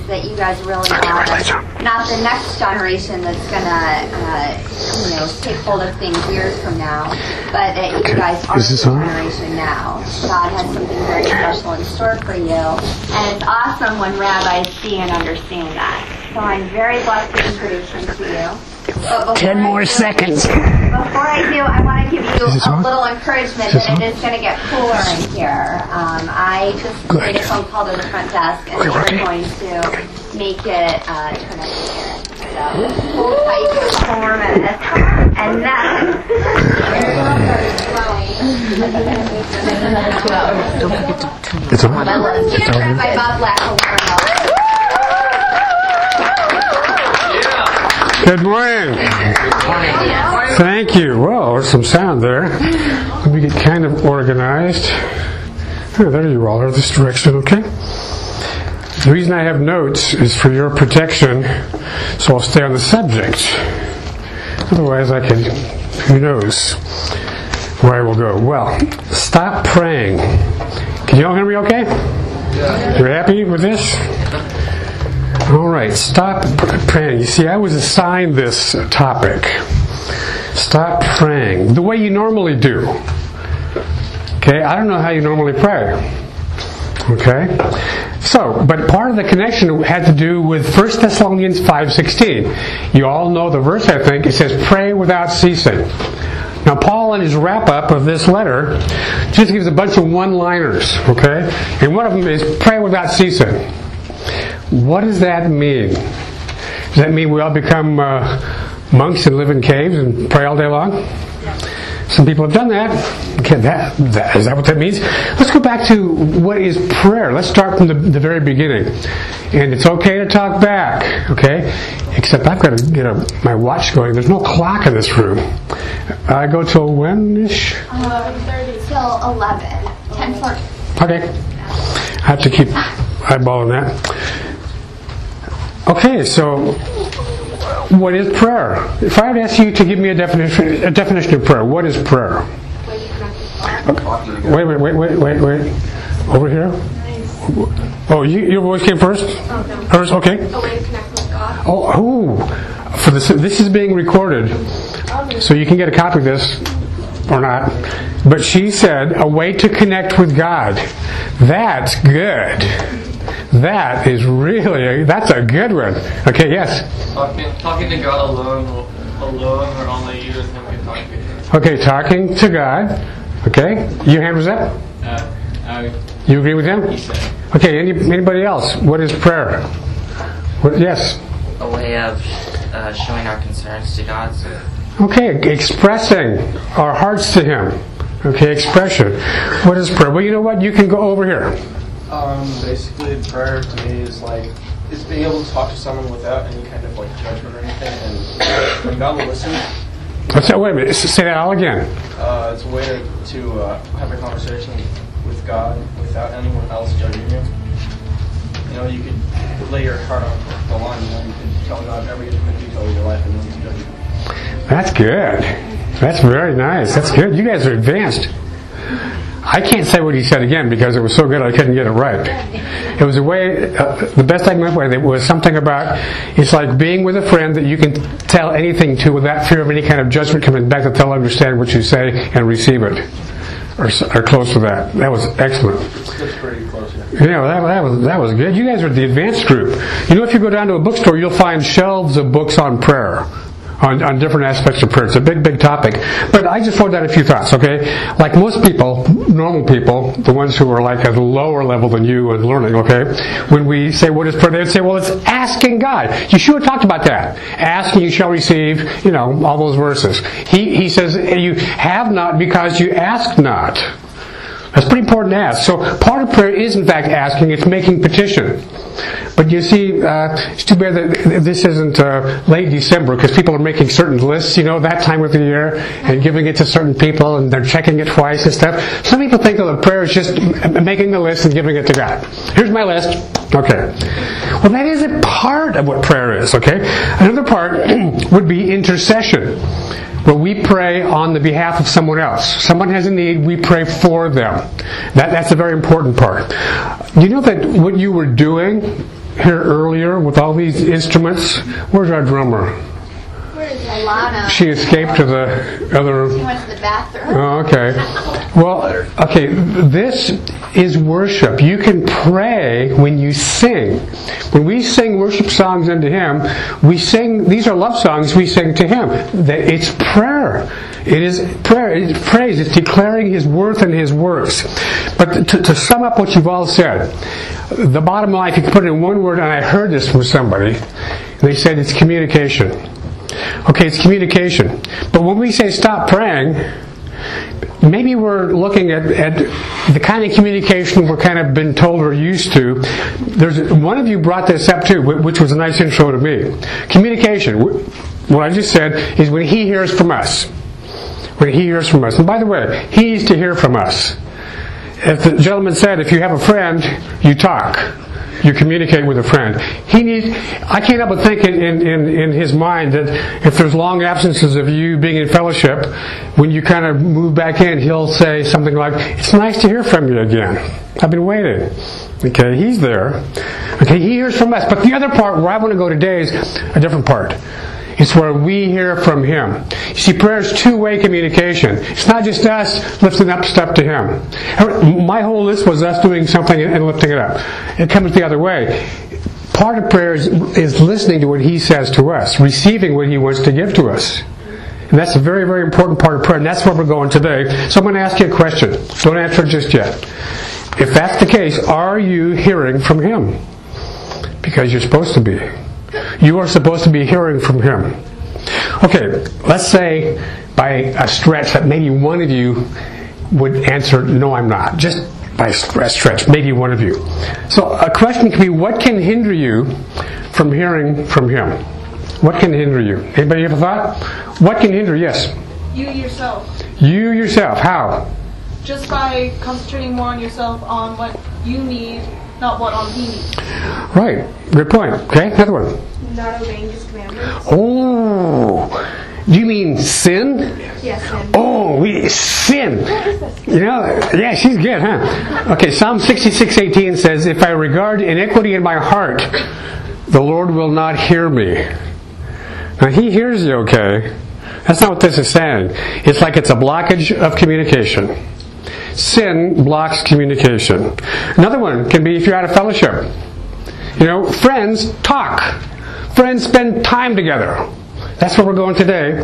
that you guys really are not the next generation that's gonna, take hold of things years from now, but that you guys are the generation now. God has something very special in store for you, and it's awesome when rabbis see and understand that. So I'm very blessed to introduce him to you. 10 more seconds. Before I do, I want to give you a little encouragement that it is going to get cooler in here. I just made a phone call to the front desk, and they're going to make it turn up here. So hold tight for a couple more minutes, and then It's on. by Bob Black will warm up. Good morning. Thank you. Well, there's some sound there. Let me get kind of organized. Oh, there you all are, this direction, okay? The reason I have notes is for your protection, so I'll stay on the subject. Otherwise, who knows where I will go. Well, stop praying. Can you all hear me okay? You're happy with this? All right, stop praying. You see, I was assigned this topic. Stop praying the way you normally do. Okay, I don't know how you normally pray. Okay, so, but part of the connection had to do with 1 Thessalonians 5:16. You all know the verse, I think. It says, "Pray without ceasing." Now, Paul, in his wrap-up of this letter, just gives a bunch of one-liners. Okay, and one of them is, "Pray without ceasing." What does that mean? Does that mean we all become monks and live in caves and pray all day long? Some people have done that. Okay, is that what that means? Let's go back to what is prayer. Let's start from the very beginning. And it's okay to talk back, okay? Except I've got to get my watch going. There's no clock in this room. I go till when-ish? 11:30 till 11. 10:40. Okay. I have to keep eyeballing that. Okay, so what is prayer? If I would ask you to give me a definition of prayer, what is prayer? Wait. Over here? Oh, your voice came first? Oh, no. First, okay. A way to connect with God. For this is being recorded, so you can get a copy of this or not. But she said, a way to connect with God. That's good. That is that's a good one. Okay, yes? Talking to God alone or only you and Him can talk to Him. Okay, talking to God. Okay, your hand was up? You agree with him? He said. Okay, anybody else? What is prayer? Yes? A way of showing our concerns to God. So. Okay, expressing our hearts to Him. Okay, expression. What is prayer? Well, you know what? You can go over here. Basically, prayer to me is being able to talk to someone without any kind of judgment or anything, and when God will listen. Wait a minute. Say that all again. It's a way to have a conversation with God without anyone else judging you. You could lay your heart on the line. You can tell God every intimate detail of your life, and no one's judging you. That's good. That's very nice. That's good. You guys are advanced. I can't say what he said again because it was so good I couldn't get it right. It was a way, the best I can remember it was something about, it's like being with a friend that you can tell anything to without fear of any kind of judgment coming back, that they'll understand what you say and receive it. Or close to that. That was excellent. That's pretty close, yeah. That was good. You guys are the advanced group. If you go down to a bookstore, you'll find shelves of books on prayer. On different aspects of prayer. It's a big topic. But I just wrote down a few thoughts, okay? Like most people, normal people, the ones who are at a lower level than you and learning, okay? When we say, what is prayer? They'd say, well, it's asking God. Yeshua have talked about that. Ask and you shall receive, all those verses. He says, you have not because you ask not. That's pretty important to ask. So part of prayer is in fact asking, it's making petition. But you see, it's too bad that this isn't late December because people are making certain lists, that time of the year and giving it to certain people and they're checking it twice and stuff. Some people think that prayer is just making a list and giving it to God. Here's my list. Okay. Well, that is a part of what prayer is, okay? Another part would be intercession. Where we pray on the behalf of someone else. Someone has a need, we pray for them. That's a very important part. You know that what you were doing here earlier with all these instruments? Where's our drummer? Where's Alana? She escaped to the other... She went to the bathroom. Oh, okay. Well, okay, this is worship. You can pray when you sing. When we sing worship songs unto Him, we sing, these are love songs we sing to Him. It's prayer. It is prayer. It's praise. It's declaring His worth and His works. But to sum up what you've all said, the bottom line, if you can put it in one word, and I heard this from somebody, they said it's communication. Okay, it's communication. But when we say stop praying, maybe we're looking at the kind of communication we're kind of been told or used to. There's one of you brought this up too, which was a nice intro to me. Communication, what I just said, is when He hears from us. When He hears from us. And by the way, He needs to hear from us. As the gentleman said, if you have a friend, you talk. You communicate with a friend. I can't help but think in his mind that if there's long absences of you being in fellowship, when you kind of move back in, he'll say something like, "It's nice to hear from you again. I've been waiting." Okay, He's there. Okay, He hears from us. But the other part where I want to go today is a different part. It's where we hear from Him. You see, prayer is two-way communication. It's not just us lifting up stuff to Him. My whole list was us doing something and lifting it up. It comes the other way. Part of prayer is listening to what He says to us, receiving what He wants to give to us. And that's a very, very important part of prayer, and that's where we're going today. So I'm going to ask you a question. Don't answer it just yet. If that's the case, are you hearing from Him? Because you're supposed to be. You are supposed to be hearing from Him. Okay, let's say by a stretch that maybe one of you would answer, "No, I'm not." Just by a stretch, maybe one of you. So a question can be, what can hinder you from hearing from Him? What can hinder you? Anybody have a thought? What can hinder? Yes? You yourself. You yourself. How? Just by concentrating more on yourself, on what you need, not what on He needs. Right. Good point. Okay, another one. Not obeying His commandments. Oh, do you mean sin? Yes, sin. Oh, sin. You know, yeah, she's good, huh? Okay, Psalm 66:18 says, "If I regard iniquity in my heart, the Lord will not hear me." Now, He hears you, okay? That's not what this is saying. It's like it's a blockage of communication. Sin blocks communication. Another one can be if you're out of fellowship. You know, friends talk. Friends spend time together. That's where we're going today.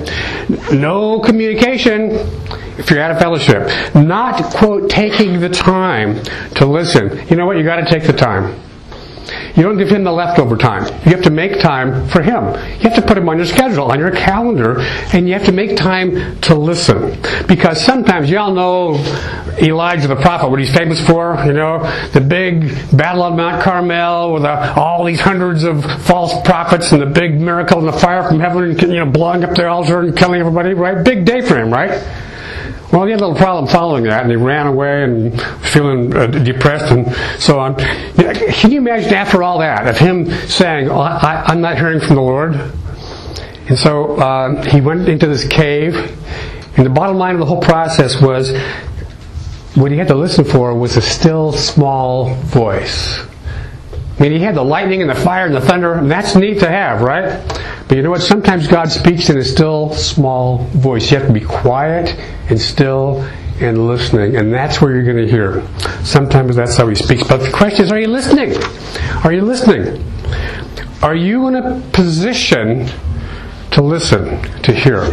No communication if you're out of fellowship. Not, quote, taking the time to listen. You know what? You got to take the time. You don't give Him the leftover time. You have to make time for Him. You have to put Him on your schedule, on your calendar, and you have to make time to listen. Because sometimes, you all know Elijah the prophet, what he's famous for, you know, the big battle on Mount Carmel with all these hundreds of false prophets and the big miracle and the fire from heaven, and, you know, blowing up their altar and killing everybody, right? Big day for him, right? Well, he had a little problem following that, and he ran away and feeling depressed and so on. Can you imagine after all that, of him saying, I'm not hearing from the Lord? And so he went into this cave, and the bottom line of the whole process was, what he had to listen for was a still, small voice. I mean, he had the lightning and the fire and the thunder, and that's neat to have, right? But you know what? Sometimes God speaks in a still, small voice. You have to be quiet and still and listening, and that's where you're going to hear. Sometimes that's how He speaks. But the question is, are you listening? Are you listening? Are you in a position to listen, to hear?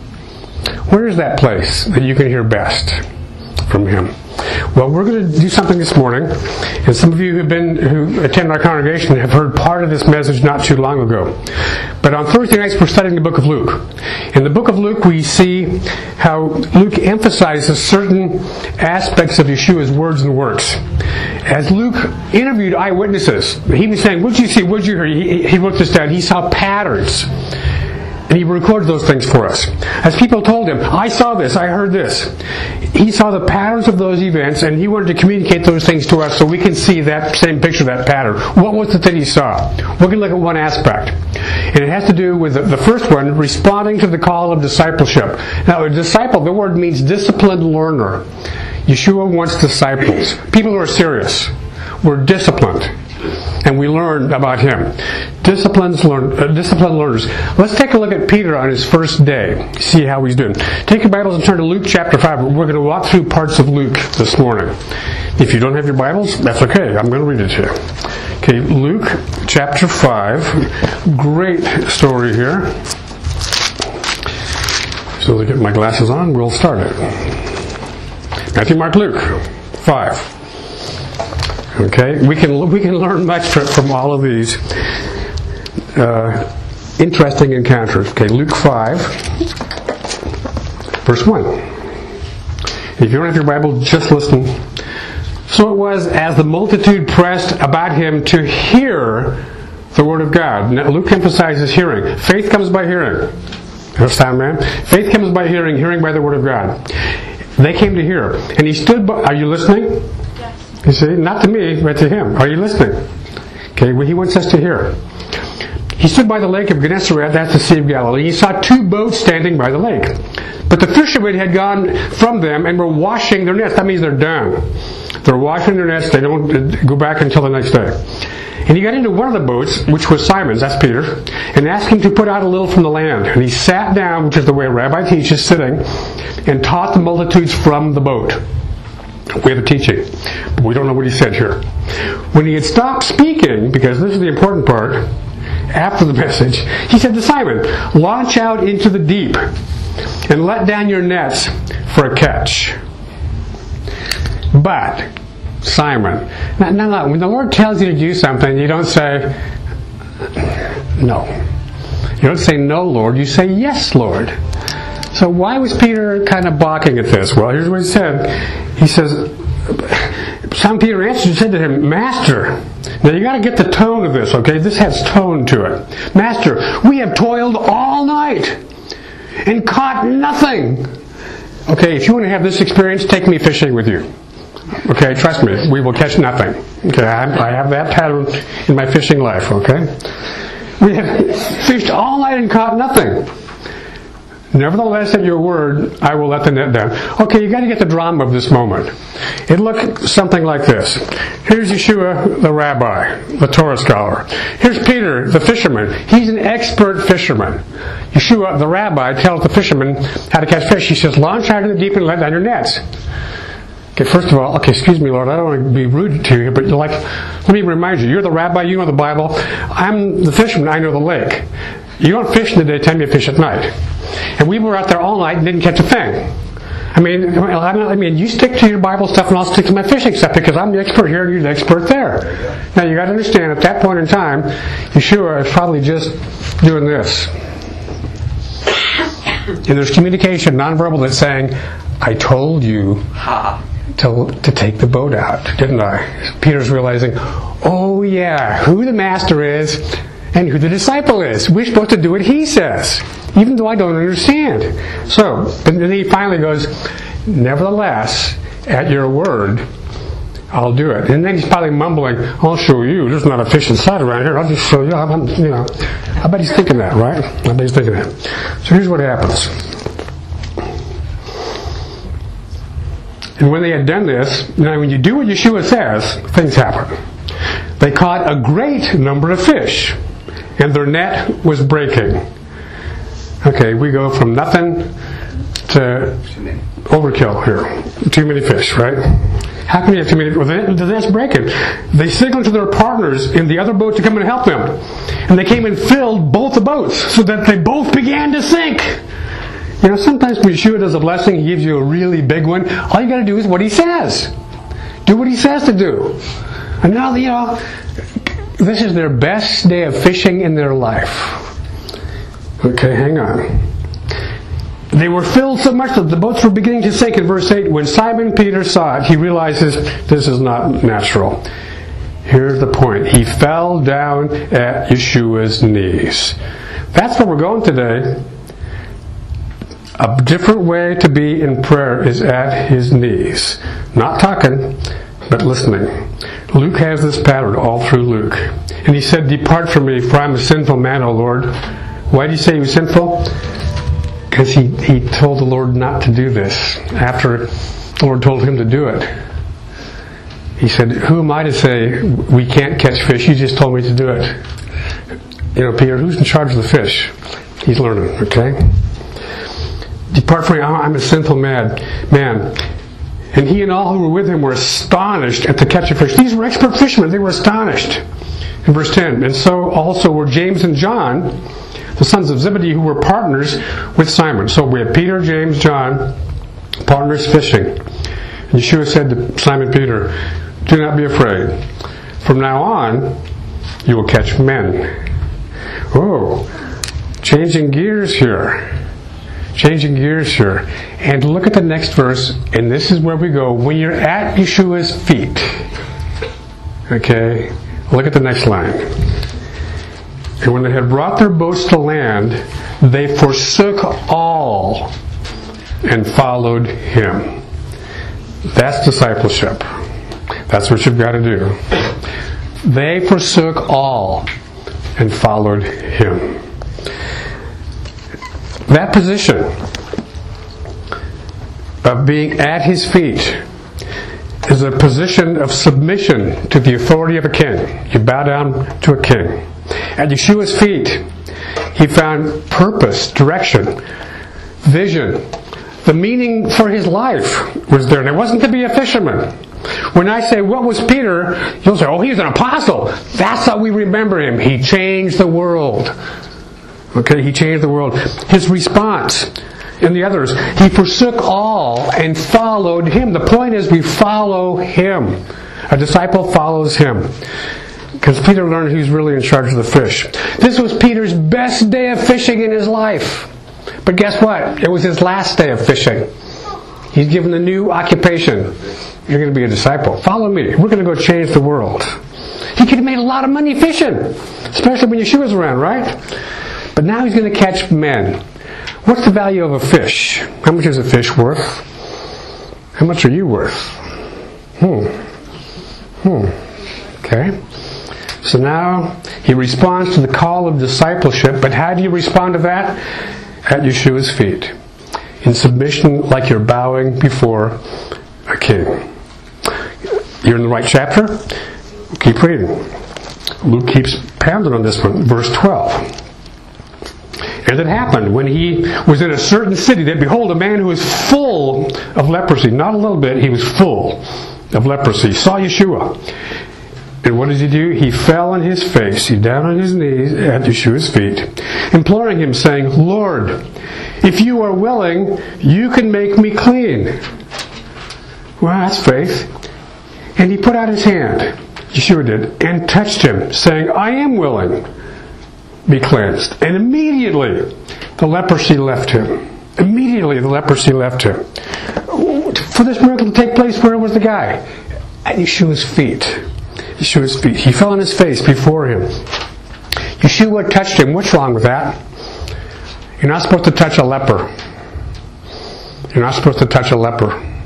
Where is that place that you can hear best from Him? Well, we're going to do something this morning, and some of you who attend our congregation have heard part of this message not too long ago. But on Thursday nights, we're studying the book of Luke. In the book of Luke, we see how Luke emphasizes certain aspects of Yeshua's words and works. As Luke interviewed eyewitnesses, he was saying, "What did you see? What did you hear?" He wrote this down. He saw patterns. And he recorded those things for us. As people told him, "I saw this, I heard this." He saw the patterns of those events, and he wanted to communicate those things to us so we can see that same picture, that pattern. What was it that he saw? We're going to look at one aspect. And it has to do with the first one, responding to the call of discipleship. Now, a disciple, the word means disciplined learner. Yeshua wants disciples. People who are serious. We're disciplined. And we learn about him. Disciplined learners. Let's take a look at Peter on his first day. See how he's doing. Take your Bibles and turn to Luke chapter 5. We're going to walk through parts of Luke this morning. If you don't have your Bibles, that's okay. I'm going to read it to you. Okay, Luke chapter 5. Great story here. So to get my glasses on, we'll start it. Matthew, Mark, Luke 5. Okay, we can learn much from all of these interesting encounters. Okay, Luke 5, verse 1. If you don't have your Bible, just listen. So it was as the multitude pressed about him to hear the word of God. Now, Luke emphasizes hearing. Faith comes by hearing. Understand, man? Faith comes by hearing, hearing by the word of God. They came to hear. And he stood by... Are you listening? Yes. You see, not to me, but to him. Are you listening? Okay, well, he wants us to hear. He stood by the lake of Gennesaret, that's the Sea of Galilee. He saw 2 boats standing by the lake. But the fishermen had gone from them and were washing their nets. That means they're done. They're washing their nets. They don't go back until the next day. And he got into one of the boats, which was Simon's, that's Peter, and asked him to put out a little from the land. And he sat down, which is the way a rabbi teaches, sitting, and taught the multitudes from the boat. We have a teaching, but we don't know what he said here. When he had stopped speaking, because this is the important part, after the message, he said to Simon, "Launch out into the deep and let down your nets for a catch." But Simon, now, when the Lord tells you to do something, you don't say no. You don't say no, Lord. You say yes, Lord. So why was Peter kind of balking at this? Well, here's what he said. He says, Simon Peter answered and said to him, "Master," now you got to get the tone of this, okay? This has tone to it. "Master, we have toiled all night and caught nothing." Okay, if you want to have this experience, take me fishing with you. Okay, trust me, we will catch nothing. Okay, I have that pattern in my fishing life, okay? We have fished all night and caught nothing. "Nevertheless, at your word, I will let the net down." Okay, you got to get the drama of this moment. It looked something like this. Here's Yeshua, the rabbi, the Torah scholar. Here's Peter, the fisherman. He's an expert fisherman. Yeshua, the rabbi, tells the fisherman how to catch fish. He says, "Launch out into the deep and let down your nets." Okay, first of all, excuse me, Lord, I don't want to be rude to you, but let me remind you, you're the rabbi, you know the Bible. I'm the fisherman, I know the lake. You don't fish in the daytime, you fish at night. And we were out there all night and didn't catch a thing. I mean, you stick to your Bible stuff and I'll stick to my fishing stuff because I'm the expert here and you're the expert there. Now you got to understand, at that point in time, Yeshua is probably just doing this. And there's communication, nonverbal, that's saying, "I told you to take the boat out, didn't I?" Peter's realizing, oh yeah, who the master is and who the disciple is. We're supposed to do what he says, even though I don't understand. So, but then he finally goes, "Nevertheless, at your word, I'll do it." And then he's probably mumbling, "I'll show you. There's not a fish inside around here. I'll just show you." I bet he's thinking that, right? I bet he's thinking that. So here's what happens. And when they had done this, now when you do what Yeshua says, things happen. They caught a great number of fish, and their net was breaking. Okay, we go from nothing to overkill here. Too many fish, right? How can you have too many? Well, the net's breaking. They signaled to their partners in the other boat to come and help them. And they came and filled both the boats so that they both began to sink. Sometimes when Yeshua does a blessing, he gives you a really big one. All you got to do is what he says. Do what he says to do. And now, this is their best day of fishing in their life. Okay, hang on. They were filled so much that the boats were beginning to sink in verse 8. When Simon Peter saw it, he realizes this is not natural. Here's the point. He fell down at Yeshua's knees. That's where we're going today. A different way to be in prayer is at his knees. Not talking, but listening. Luke has this pattern all through Luke. And he said, "Depart from me, for I'm a sinful man, O Lord." Why did he say he was sinful? Because he told the Lord not to do this after the Lord told him to do it. He said, who am I to say we can't catch fish? You just told me to do it. You know, Peter, who's in charge of the fish? He's learning, okay? Depart from me, I'm a sinful man. And he and all who were with him were astonished at the catch of fish. These were expert fishermen. They were astonished. In verse 10, and so also were James and John, the sons of Zebedee, who were partners with Simon. So we have Peter, James, John, partners fishing. And Yeshua said to Simon Peter, do not be afraid. From now on, you will catch men. Oh, changing gears here. And look at the next verse, and this is where we go. When you're at Yeshua's feet, okay, look at the next line. And when they had brought their boats to land, they forsook all and followed him. That's discipleship. That's what you've got to do. They forsook all and followed him. That position of being at his feet is a position of submission to the authority of a king. You bow down to a king. At Yeshua's feet, he found purpose, direction, vision. The meaning for his life was there. And it wasn't to be a fisherman. When I say, what was Peter? You'll say, oh, he's an apostle. That's how we remember him. He changed the world. Okay, he changed the world. His response, and the others, he forsook all and followed him. The point is, we follow him. A disciple follows him. Because Peter learned he's really in charge of the fish. This was Peter's best day of fishing in his life. But guess what? It was his last day of fishing. He's given a new occupation. You're going to be a disciple. Follow me. We're going to go change the world. He could have made a lot of money fishing. Especially when Yeshua's around, right? But now he's going to catch men. What's the value of a fish? How much is a fish worth? How much are you worth? Okay. So now he responds to the call of discipleship. But how do you respond to that? At Yeshua's feet. In submission, like you're bowing before a king. You're in the right chapter? Keep reading. Luke keeps pounding on this one. Verse 12. And it happened when he was in a certain city that, behold, a man who was full of leprosy, not a little bit, he was full of leprosy, saw Yeshua. And what does he do? He fell on his face, he down on his knees at Yeshua's feet, imploring him, saying, Lord, if you are willing, you can make me clean. Well, that's faith. And he put out his hand, Yeshua did, and touched him, saying, I am willing. Be cleansed. And immediately the leprosy left him. Immediately the leprosy left him. For this miracle to take place, where was the guy? At Yeshua's feet. Yeshua's feet. He fell on his face before him. Yeshua touched him. What's wrong with that? You're not supposed to touch a leper. You're not supposed to touch a leper.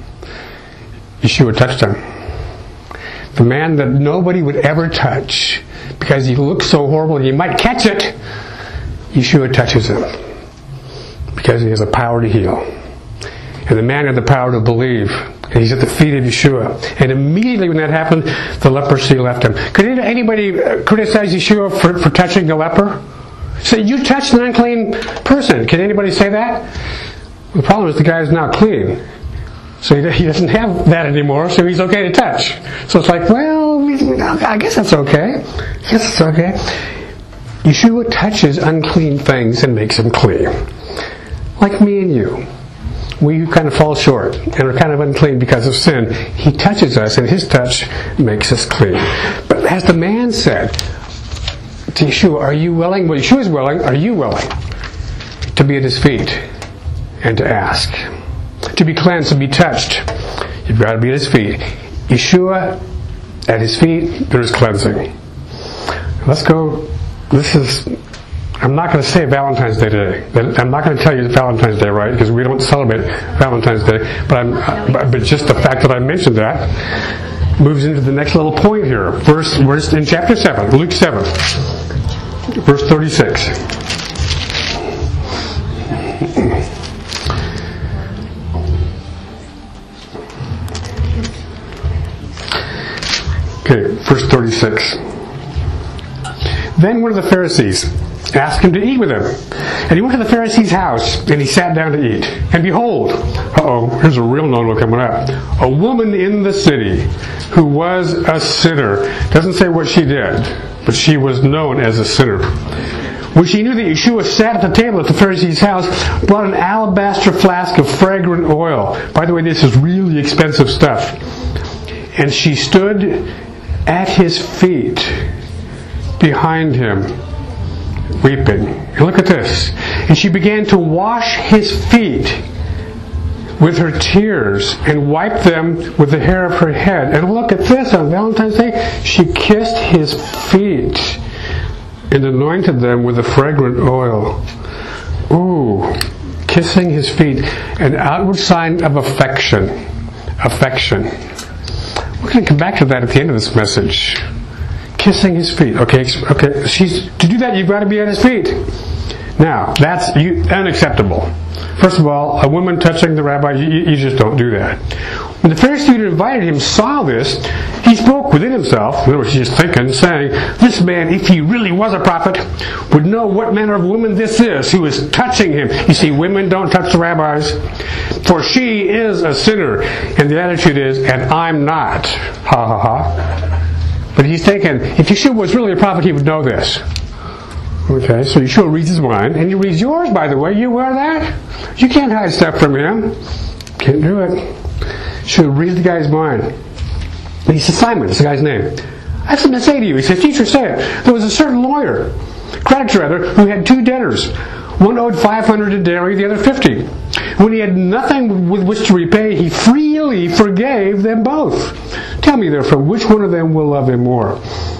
Yeshua touched him. The man that nobody would ever touch, because he looks so horrible and you might catch it, Yeshua touches him. Because he has the power to heal. And the man had the power to believe. And he's at the feet of Yeshua. And immediately when that happened, the leprosy left him. Could anybody criticize Yeshua for touching the leper? Say, you touched an unclean person. Can anybody say that? The problem is the guy is now clean. So he doesn't have that anymore, so he's okay to touch. So it's like, well, I guess that's okay. Yes, it's okay. Yeshua touches unclean things and makes them clean. Like me and you. We kind of fall short and are kind of unclean because of sin. He touches us, and his touch makes us clean. But as the man said to Yeshua, are you willing? Well, Yeshua's willing. Are you willing to be at his feet and to ask? To be cleansed, to be touched. You've got to be at his feet. Yeshua, at his feet, there is cleansing. Let's go. I'm not going to say Valentine's Day today. I'm not going to tell you it's Valentine's Day, right? Because we don't celebrate Valentine's Day. But just the fact that I mentioned that moves into the next little point here. We're in chapter 7, Luke 7, verse 36. Pharisees, asked him to eat with him. And he went to the Pharisee's house, and he sat down to eat. And behold, here's a real known one coming up. A woman in the city who was a sinner. Doesn't say what she did, but she was known as a sinner. When she knew that Yeshua sat at the table at the Pharisee's house, brought an alabaster flask of fragrant oil. By the way, this is really expensive stuff. And she stood at his feet, behind him, weeping. And look at this. And she began to wash his feet with her tears and wipe them with the hair of her head. And look at this. On Valentine's Day, she kissed his feet and anointed them with the fragrant oil. Ooh, kissing his feet, an outward sign of affection. Affection. We're going to come back to that at the end of this message. Kissing his feet. Okay. To do that, you've got to be at his feet. Now, that's unacceptable. First of all, a woman touching the rabbi, you just don't do that. When the Pharisee who invited him saw this, he spoke within himself, in other words, he's just thinking, saying, this man, if he really was a prophet, would know what manner of woman this is who is touching him. You see, women don't touch the rabbis, for she is a sinner. And the attitude is, and I'm not. Ha ha ha. But he's thinking, if Yeshua was really a prophet, he would know this. Okay, so Yeshua reads his mind, and he reads yours, by the way. You wear that? You can't hide stuff from him. Can't do it. Yeshua reads the guy's mind. And he says, Simon, that's the guy's name. I have something to say to you. He says, teacher, say it. There was a certain lawyer, creditor rather, who had 2 debtors. One owed 500 denarii, the other 50. When he had nothing with which to repay, he freely forgave them both. Tell me, therefore, which one of them will love him more?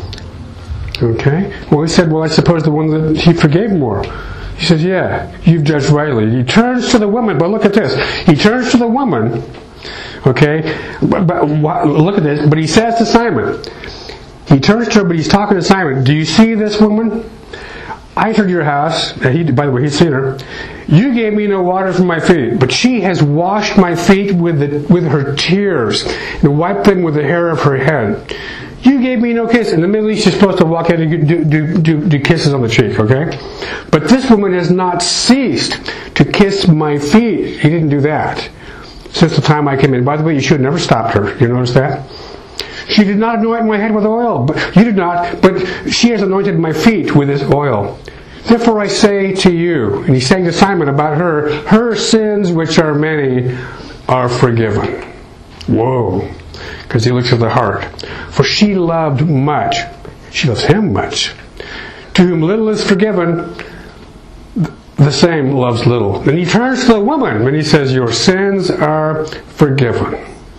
Okay. Well, he said, I suppose the one that he forgave more. He says, yeah, you've judged rightly. He turns to the woman, but look at this. He turns to the woman, okay, but look at this, but he says to Simon, he turns to her, but he's talking to Simon, do you see this woman? I entered your house, by the way, he's seen her. You gave me no water for my feet, but she has washed my feet with her tears and wiped them with the hair of her head. You gave me no kiss. In the Middle East, you're supposed to walk in and do kisses on the cheek, okay? But this woman has not ceased to kiss my feet. He didn't do that since the time I came in. By the way, you should have never stopped her. You notice that? She did not anoint my head with oil, but you did not. But she has anointed my feet with this oil. Therefore I say to you, and he's saying to Simon about her sins, which are many, are forgiven. Whoa. Because he looks at the heart. For she loved much. She loves him much. To whom little is forgiven, the same loves little. Then he turns to the woman and he says, your sins are forgiven.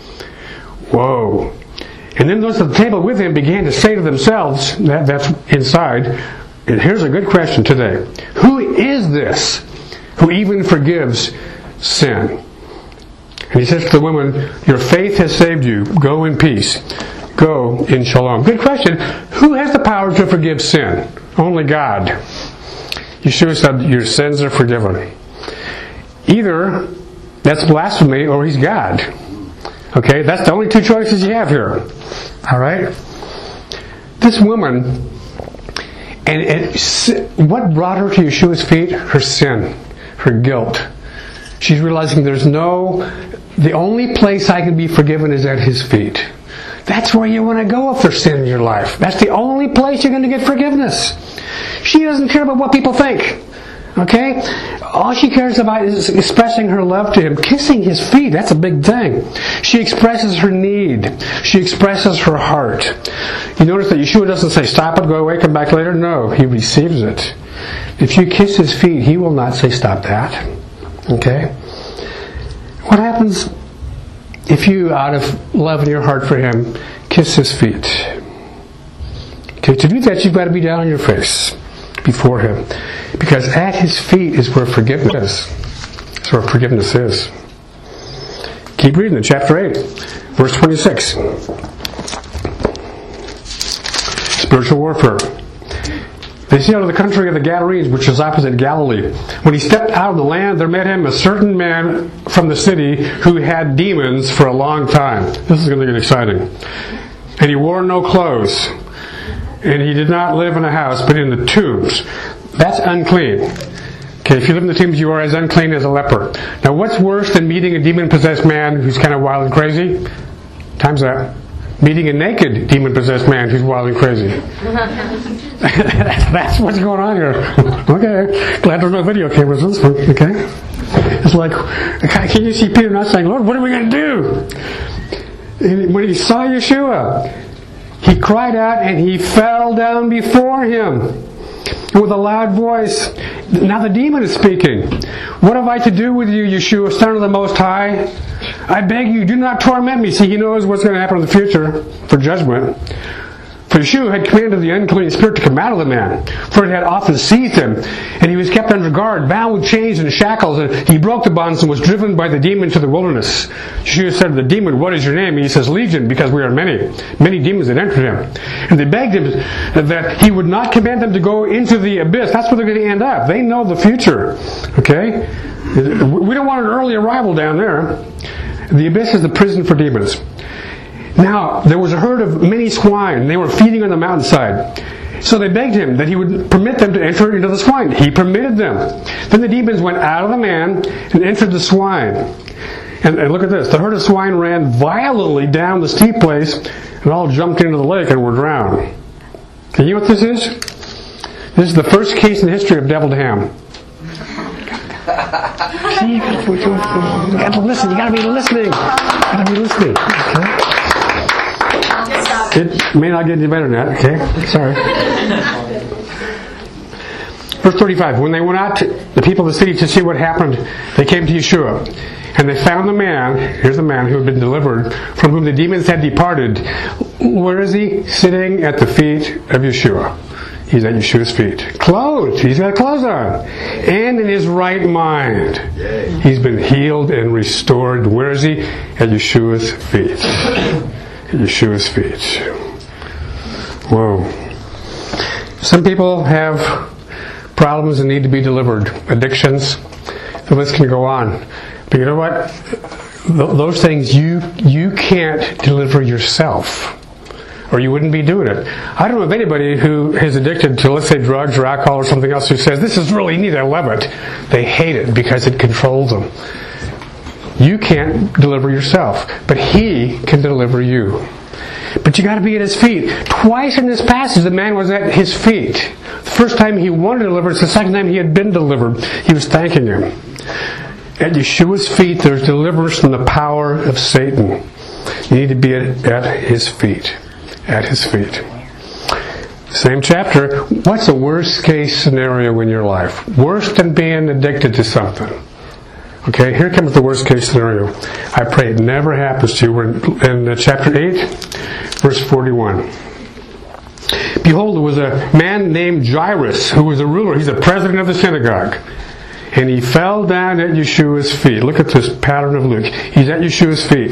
Whoa. And then those at the table with him began to say to themselves, that's inside, and here's a good question today. Who is this who even forgives sin? And he says to the woman, your faith has saved you. Go in peace. Go in shalom. Good question. Who has the power to forgive sin? Only God. Yeshua said, your sins are forgiven. Either that's blasphemy or he's God. Okay, that's the only 2 choices you have here. Alright? This woman, and what brought her to Yeshua's feet? Her sin. Her guilt. She's realizing the only place I can be forgiven is at his feet. That's where you want to go if there's sin in your life. That's the only place you're going to get forgiveness. She doesn't care about what people think. Okay? All she cares about is expressing her love to him. Kissing his feet, that's a big thing. She expresses her need. She expresses her heart. You notice that Yeshua doesn't say, stop it, go away, come back later. No, he receives it. If you kiss his feet, he will not say, stop that. Okay? What happens if you, out of love in your heart for him, kiss his feet? Okay, to do that, you've got to be down on your face before him. Because at his feet is where forgiveness is. That's where forgiveness is. Keep reading in chapter 8, verse 26. Spiritual warfare. They sailed to the country of the Gadarenes, which is opposite Galilee. When he stepped out of the land, there met him a certain man from the city who had demons for a long time. This is going to get exciting. And he wore no clothes. And he did not live in a house, but in the tombs. That's unclean. Okay, if you live in the tombs, you are as unclean as a leper. Now, what's worse than meeting a demon-possessed man who's kind of wild and crazy? Time's up. Meeting a naked demon-possessed man who's wild and crazy. That's what's going on here. Okay, glad there's no video cameras on this one. Okay, it's like, can you see Peter not saying, "Lord, what are we going to do?" And when he saw Yeshua, he cried out and he fell down before him with a loud voice. Now the demon is speaking. "What have I to do with you, Yeshua, Son of the Most High? I beg you, do not torment me." See, he knows what's going to happen in the future for judgment. For Yeshua had commanded the unclean spirit to come out of the man, for it had often seized him, and he was kept under guard, bound with chains and shackles, and he broke the bonds and was driven by the demon to the wilderness. Yeshua said to the demon, "What is your name?" And he says, "Legion, because we are many." Many demons had entered him. And they begged him that he would not command them to go into the abyss. That's where they're going to end up. They know the future. Okay? We don't want an early arrival down there. The abyss is the prison for demons. Now, there was a herd of many swine. They were feeding on the mountainside. So they begged him that he would permit them to enter into the swine. He permitted them. Then the demons went out of the man and entered the swine. And look at this. The herd of swine ran violently down the steep place and all jumped into the lake and were drowned. And you know what this is? This is the first case in the history of deviled ham. See, you got to listen. You got to be listening. You got to be listening. Okay? It may not get any better than that. Okay, sorry. Verse 35. When they went out, the people of the city, to see what happened, they came to Yeshua. And they found the man, here's the man who had been delivered, from whom the demons had departed. Where is he? Sitting at the feet of Yeshua. He's at Yeshua's feet. Clothed. He's got clothes on. And in his right mind. He's been healed and restored. Where is he? At Yeshua's feet. At Yeshua's feet. Whoa. Some people have problems and need to be delivered. Addictions. The list can go on. But you know what? Those things you can't deliver yourself. Or you wouldn't be doing it. I don't know of anybody who is addicted to, let's say, drugs or alcohol or something else who says, "This is really neat, I love it." They hate it because it controls them. You can't deliver yourself, but He can deliver you. But you got to be at His feet. Twice in this passage, the man was at His feet. The first time he wanted deliverance, the second time he had been delivered, he was thanking Him. At Yeshua's feet, there's deliverance from the power of Satan. You need to be at His feet. At His feet. Same chapter. What's the worst case scenario in your life? Worse than being addicted to something. Okay, here comes the worst case scenario. I pray it never happens to you. We're in chapter 8, verse 41. Behold, there was a man named Jairus who was a ruler. He's the president of the synagogue. And he fell down at Yeshua's feet. Look at this pattern of Luke. He's at Yeshua's feet.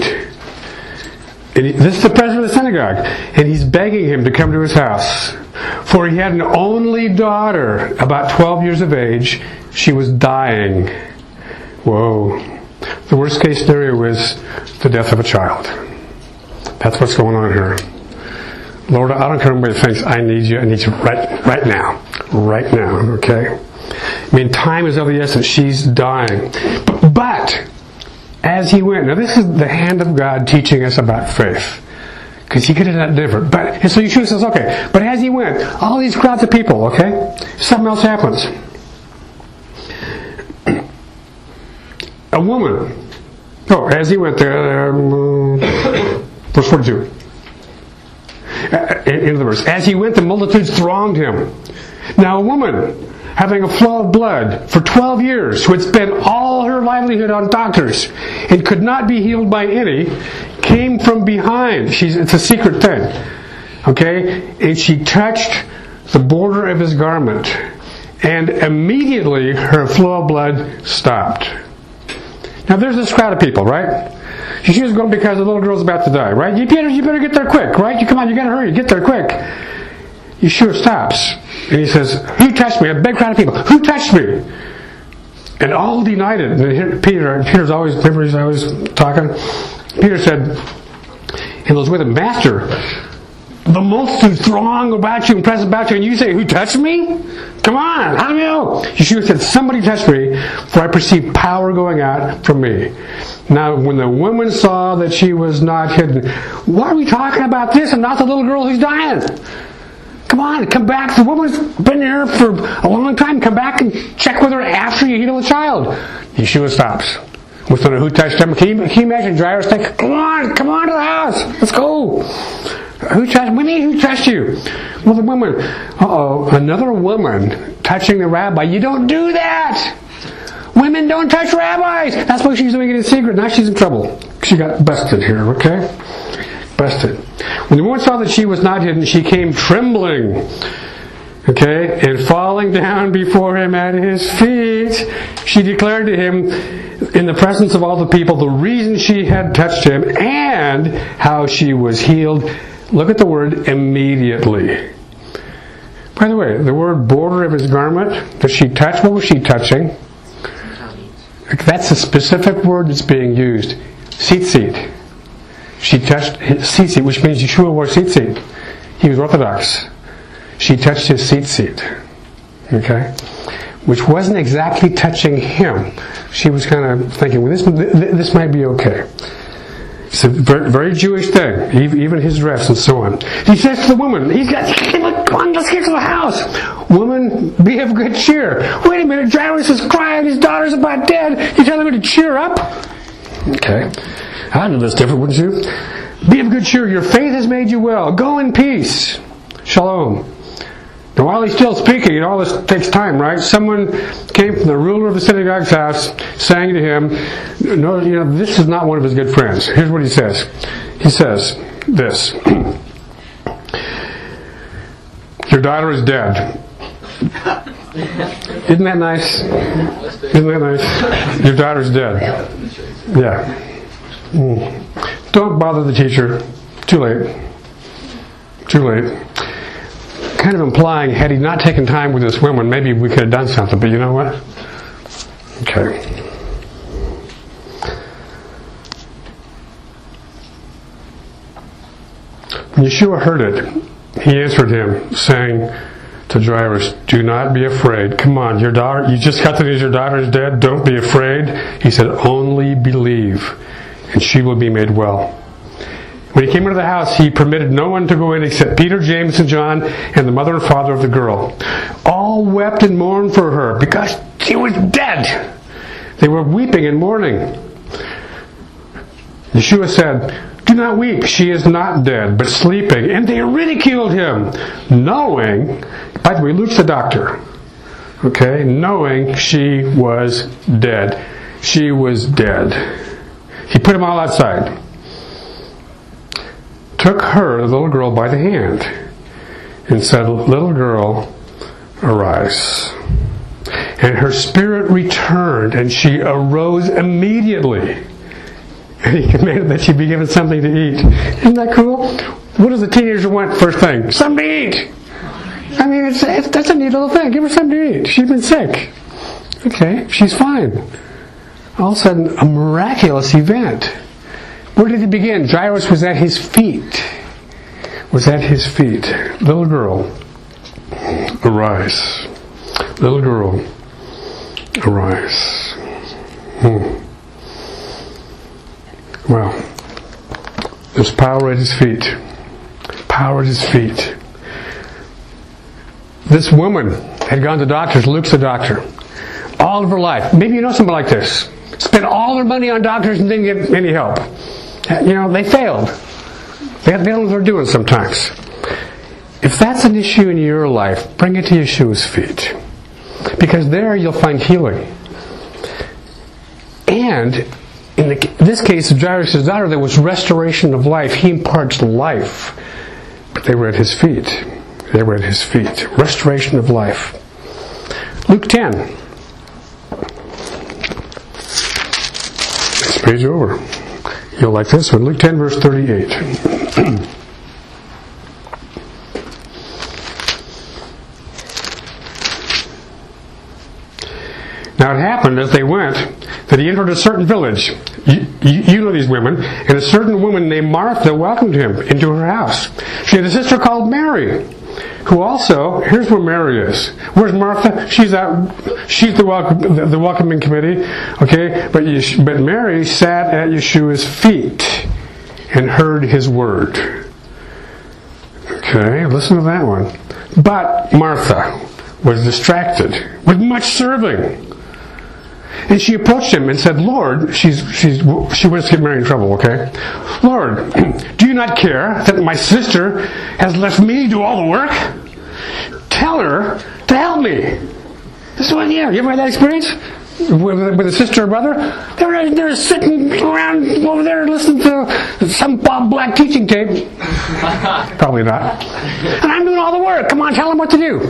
And this is the president of the synagogue. And he's begging him to come to his house. For he had an only daughter, about 12 years of age. She was dying. Whoa. The worst case scenario is the death of a child. That's what's going on here. Lord, I don't care what anybody thinks. I need you right now. Right now. Okay? I mean, time is of the essence. She's dying. But as he went, now this is the hand of God teaching us about faith. Because He could have done it different. And so Yeshua says, okay. But as he went, all these crowds of people, okay? Something else happens. A woman. Oh, as he went there, verse 42. Into the verse. As he went, the multitudes thronged him. Now a woman, having a flow of blood for 12 years, who had spent all her livelihood on doctors and could not be healed by any, came from behind. It's a secret thing. Okay? And she touched the border of his garment. And immediately her flow of blood stopped. Now there's this crowd of people, right? She was going because the little girl's about to die, right? You better get there quick, right? You gotta hurry, get there quick. Yeshua stops. And he says, "Who touched me?" A big crowd of people. "Who touched me?" And all denied it. And here, Peter's always, remember he's always talking? Peter said, and was with him, "Master, the multitude throng about you and press about you, and you say, who touched me? Come on, how do you know? Yeshua said, somebody touched me, for I perceived power going out from me. Now, when the woman saw that she was not hidden, why are we talking about this and not the little girl who's dying? Come on, come back. The woman's been here for a long time. Come back and check with her after you heal the child. Yeshua stops. Wants to know who touched him. Can you imagine Jairus thinking, come on to the house. Let's go. Who touched you? Well, the woman. Another woman touching the rabbi. You don't do that. Women don't touch rabbis. That's why she's doing it in secret. Now she's in trouble. She got busted here, okay? Busted. When the woman saw that she was not hidden, she came trembling, okay, and falling down before him at his feet, she declared to him in the presence of all the people the reason she had touched him and how she was healed. Look at the word immediately. By the way, the word border of his garment that she touched, what was she touching? That's a specific word that's being used. Tzitzit. She touched his tzitzit, which means Yeshua wore tzitzit. He was Orthodox. She touched his tzitzit. Okay? Which wasn't exactly touching him. She was kind of thinking, well, this might be okay. It's a very, very Jewish thing. Even his dress and so on. He says to the woman, come on, let's get to the house. Woman, be of good cheer. Wait a minute, Jairus is crying, his daughter's about dead. You're telling me to cheer up? Okay. I'd do this different, wouldn't you? Be of good cheer. Your faith has made you well. Go in peace. Shalom. Now, while he's still speaking, all this takes time, right? Someone came from the ruler of the synagogue's house, saying to him, "No, this is not one of his good friends." Here's what he says. He says this: "Your daughter is dead." Isn't that nice? Isn't that nice? Your daughter's dead. Yeah. Don't bother the teacher. Too late. Too late. Kind of implying, had he not taken time with this woman, maybe we could have done something. But you know what? Okay. When Yeshua heard it, he answered him, saying to Jairus, "Do not be afraid. Come on, your daughter. You just got the news your daughter is dead. Don't be afraid." He said, "Only believe, and she will be made well." When he came into the house, he permitted no one to go in except Peter, James, and John, and the mother and father of the girl. All wept and mourned for her because she was dead. They were weeping and mourning. Yeshua said, "Do not weep. She is not dead, but sleeping." And they ridiculed him, knowing, by the way, Luke's the doctor, okay, knowing she was dead. She was dead. He put them all outside. Took her, the little girl, by the hand and said, "Little girl, arise." And her spirit returned, and she arose immediately. And he commanded that she be given something to eat. Isn't that cool? What does a teenager want first thing? Something to eat. I mean, that's a neat little thing. Give her something to eat. She's been sick. Okay, she's fine. All of a sudden, a miraculous event. Where did it begin? Jairus was at his feet. Was at his feet. Little girl, arise. Little girl, arise. Well, there's power at his feet. Power at his feet. This woman had gone to doctors. Luke's a doctor. All of her life. Maybe you know somebody like this. Spent all their money on doctors and didn't get any help. They failed. They don't know what they're doing sometimes. If that's an issue in your life, bring it to Yeshua's feet. Because there you'll find healing. And in this case of Jairus' daughter, there was restoration of life. He imparts life. But they were at his feet. They were at his feet. Restoration of life. Luke 10. Next page over. You'll like this one. Luke 10, verse 38. Now it happened as they went that he entered a certain village. You know these women. And a certain woman named Martha welcomed him into her house. She had a sister called Mary, who also, here's where Mary is. Where's Martha? She's the welcoming committee. Okay, but Mary sat at Yeshua's feet and heard his word. Okay, listen to that one. But Martha was distracted with much serving. And she approached him and said, Lord, she wants to get Mary in trouble, okay? Lord, do you not care that my sister has left me to do all the work? Tell her to help me. This is what, yeah, you ever had that experience? With a sister or brother? They're sitting around over there listening to some Bob Black teaching tape. Probably not. And I'm doing all the work. Come on, tell them what to do.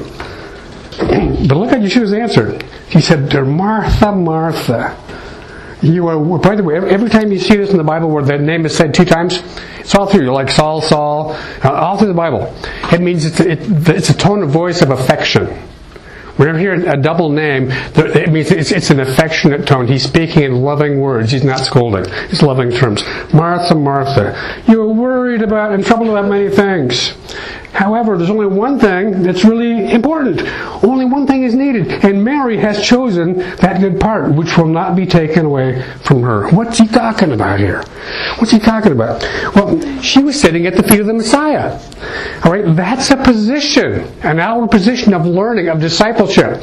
But look at Yeshua's answer. He said, Martha, Martha. You are, by the way, every time you see this in the Bible where that name is said 2 times, it's all through. You're like Saul, Saul, all through the Bible. It means it's a tone of voice of affection. Whenever you hear a double name, it means it's an affectionate tone. He's speaking in loving words. He's not scolding. It's loving terms. Martha, Martha, you're worried about and troubled about many things. However, there's only one thing that's really important. Only one thing is needed. And Mary has chosen that good part, which will not be taken away from her. What's he talking about here? What's he talking about? Well, she was sitting at the feet of the Messiah. All right, that's a position, an outward position of learning, of discipleship,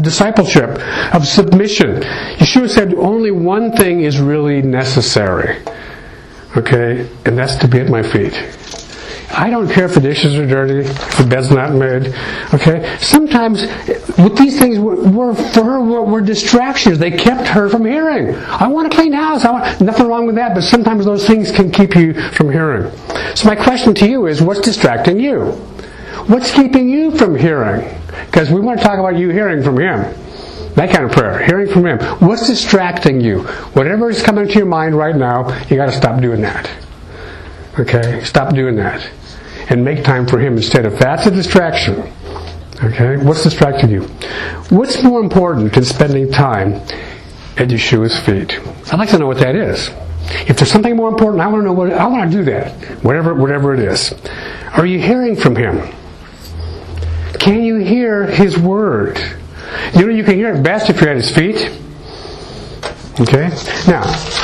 of submission. Yeshua said only one thing is really necessary. Okay, and that's to be at my feet. I don't care if the dishes are dirty, if the bed's not made. Okay? Sometimes, with these things, were distractions. They kept her from hearing. I want a clean house. Nothing wrong with that, but sometimes those things can keep you from hearing. So my question to you is, what's distracting you? What's keeping you from hearing? Because we want to talk about you hearing from Him. That kind of prayer, hearing from Him. What's distracting you? Whatever is coming to your mind right now, you got to stop doing that. Okay? Stop doing that. And make time for Him instead. If that's a distraction, okay, what's distracting you? What's more important than spending time at Yeshua's feet? I'd like to know what that is. If there's something more important, I want to know I want to do that. Whatever it is. Are you hearing from Him? Can you hear His word? You know, you can hear it best if you're at His feet. Okay? Now,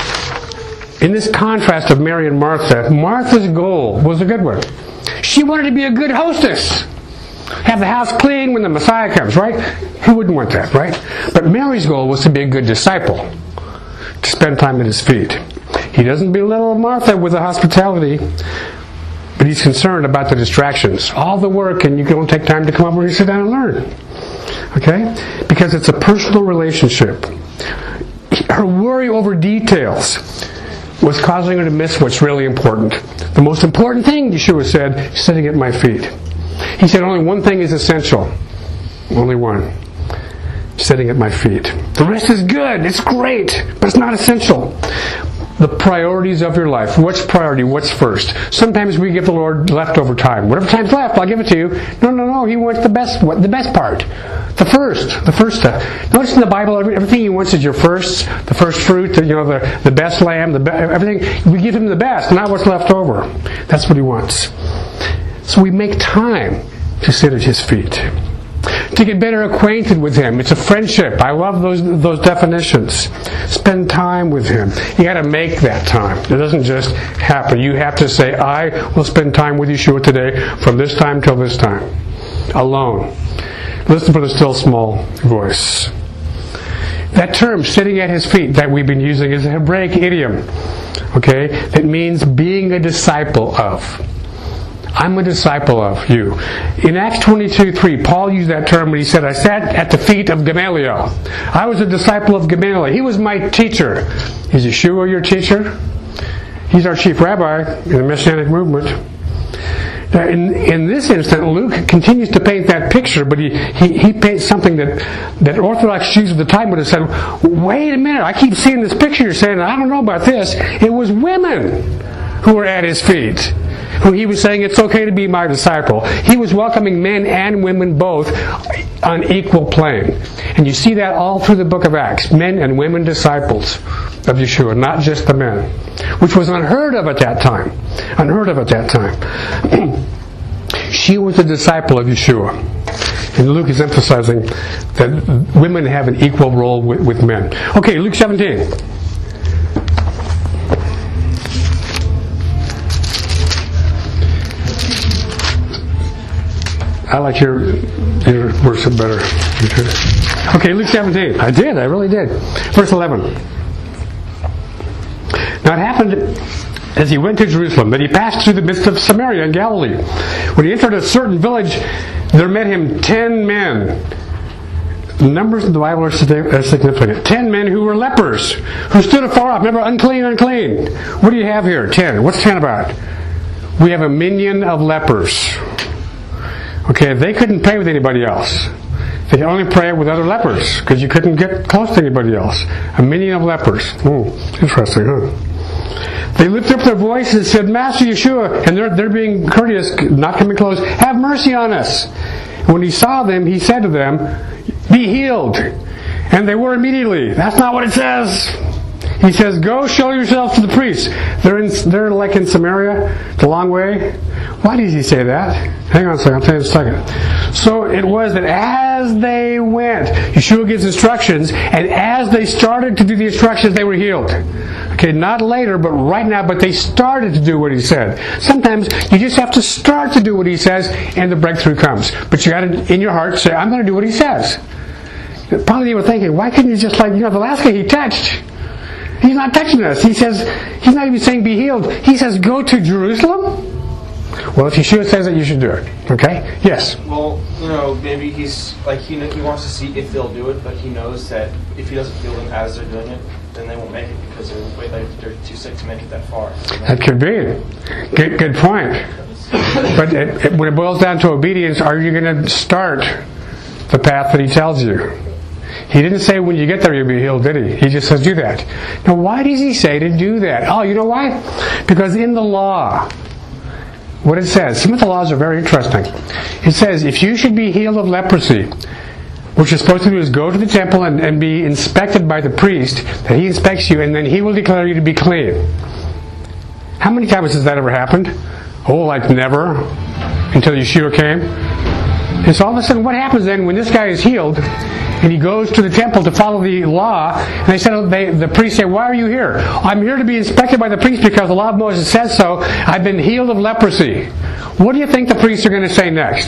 in this contrast of Mary and Martha, Martha's goal was a good one. She wanted to be a good hostess. Have the house clean when the Messiah comes, right? Who wouldn't want that, right? But Mary's goal was to be a good disciple. To spend time at His feet. He doesn't belittle Martha with the hospitality, but He's concerned about the distractions. All the work, and you don't take time to come over and sit down and learn. Okay? Because it's a personal relationship. Her worry over details was causing her to miss what's really important. The most important thing, Yeshua said, is sitting at my feet. He said only one thing is essential. Only one. Sitting at my feet. The rest is good. It's great. But it's not essential. The priorities of your life. What's priority? What's first? Sometimes we give the Lord leftover time. Whatever time's left, I'll give it to you. No. He wants the best part. The first stuff. Notice in the Bible, everything He wants is your first, the first fruit, the best lamb, everything. We give Him the best, not what's left over. That's what He wants. So we make time to sit at His feet. To get better acquainted with Him. It's a friendship. I love those definitions. Spend time with Him. You got to make that time. It doesn't just happen. You have to say, I will spend time with Yeshua today from this time till this time. Alone. Listen for the still small voice. That term, sitting at His feet, that we've been using is a Hebraic idiom. Okay? It means being a disciple of. I'm a disciple of you. In Acts 22:3, Paul used that term when he said, I sat at the feet of Gamaliel. I was a disciple of Gamaliel. He was my teacher. Is Yeshua your teacher? He's our chief rabbi in the Messianic movement. In this instant, Luke continues to paint that picture, but he paints something that Orthodox Jews of the time would have said, wait a minute, I keep seeing this picture you're saying, I don't know about this. It was women who were at his feet, who he was saying, it's okay to be my disciple. He was welcoming men and women both on equal plane. And you see that all through the book of Acts. Men and women disciples of Yeshua, not just the men. Which was unheard of at that time. Unheard of at that time. She was a disciple of Yeshua. And Luke is emphasizing that women have an equal role with men. Okay, Luke 17. I like your worship better. Okay, Luke 17. I really did. Verse 11. Now it happened as he went to Jerusalem that he passed through the midst of Samaria and Galilee. When he entered a certain village, there met him 10 men. The numbers in the Bible are significant. 10 men who were lepers, who stood afar off. Remember, unclean, unclean. What do you have here? 10. What's 10 about? We have a minion of lepers. Okay, they couldn't pray with anybody else. They could only pray with other lepers, because you couldn't get close to anybody else. A minion of lepers. Interesting, huh? They lifted up their voice and said, Master Yeshua, and they're being courteous, not coming close, have mercy on us. And when he saw them, he said to them, be healed. And they were immediately. That's not what it says. He says, go show yourselves to the priests. They're like in Samaria, the long way. Why did he say that? Hang on a second, I'll tell you in a second. So it was that as they went, Yeshua gives instructions, and as they started to do the instructions, they were healed. Okay, not later, but right now, but they started to do what he said. Sometimes you just have to start to do what he says, and the breakthrough comes. But you got to, in your heart, say, I'm going to do what he says. Probably you were thinking, why couldn't you just the last guy he touched, he's not touching us. He says, he's not even saying be healed. He says, go to Jerusalem? Well, if Yeshua says it, you should do it. Okay? Yes? Well, maybe he's, he wants to see if they'll do it, but he knows that if he doesn't heal them as they're doing it, then they won't make it because they're too sick to make it that far. That could be. Good point. But when it boils down to obedience, are you going to start the path that he tells you? He didn't say when you get there you'll be healed, did he? He just says do that. Now why does he say to do that? Oh, you know why? Because in the law, what it says, some of the laws are very interesting. It says if you should be healed of leprosy, what you're supposed to do is go to the temple and be inspected by the priest, that he inspects you, and then he will declare you to be clean. How many times has that ever happened? Oh, like never, until Yeshua came. And so all of a sudden, what happens then when this guy is healed, and he goes to the temple to follow the law, and the priest say, why are you here? I'm here to be inspected by the priest because the law of Moses says so. I've been healed of leprosy. What do you think the priests are going to say next?